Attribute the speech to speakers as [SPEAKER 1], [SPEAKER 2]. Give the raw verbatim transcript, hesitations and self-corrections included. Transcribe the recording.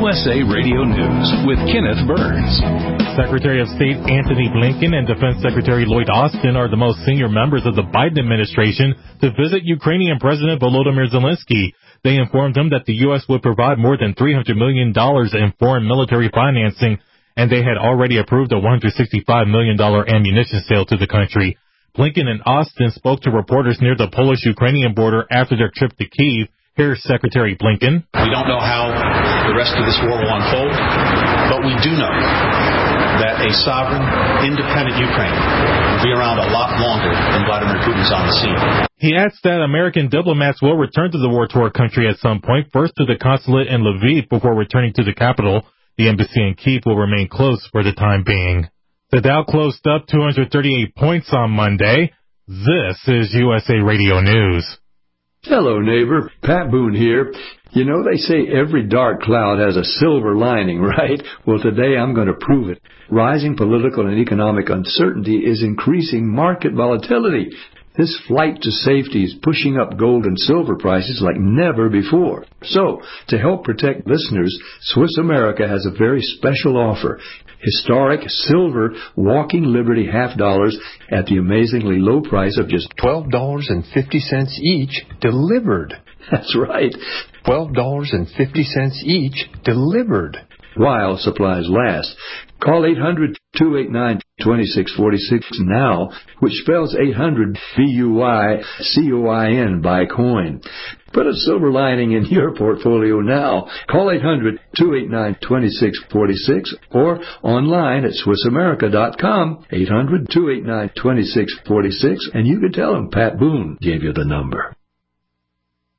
[SPEAKER 1] S A Radio News with Kenneth Burns.
[SPEAKER 2] Secretary of State Antony Blinken and Defense Secretary Lloyd Austin are the most senior members of the Biden administration to visit Ukrainian President Volodymyr Zelensky. They informed him that the U S would provide more than three hundred million dollars in foreign military financing, and they had already approved a one hundred sixty-five million dollars ammunition sale to the country. Blinken and Austin spoke to reporters near the Polish-Ukrainian border after their trip to Kyiv. Here's Secretary Blinken.
[SPEAKER 3] We don't know how the rest of this war will unfold, but we do know that a sovereign, independent Ukraine will be around a lot longer than Vladimir Putin's on the scene.
[SPEAKER 2] He adds that American diplomats will return to the war-torn country at some point, first to the consulate in Lviv before returning to the capital. The embassy in Kyiv will remain closed for the time being. The Dow closed up two hundred thirty-eight points on Monday. This is U S A Radio News.
[SPEAKER 4] Hello, neighbor. Pat Boone here. You know, they say every dark cloud has a silver lining, right? Well, today I'm going to prove it. Rising political and economic uncertainty is increasing market volatility. This flight to safety is pushing up gold and silver prices like never before. So, to help protect listeners, Swiss America has a very special offer. Historic silver Walking Liberty half dollars at the amazingly low price of just
[SPEAKER 5] twelve dollars and fifty cents each, delivered.
[SPEAKER 4] That's right.
[SPEAKER 5] twelve dollars and fifty cents each, delivered.
[SPEAKER 4] While supplies last. Call eight hundred, two eight nine, two six four six now, which spells eight hundred B U Y C O I N, buy coin. Put a silver lining in your portfolio now. Call eight hundred, two eight nine, two six four six or online at Swiss America dot com, eight hundred, two eight nine, two six four six, and you can tell them Pat Boone gave you the number.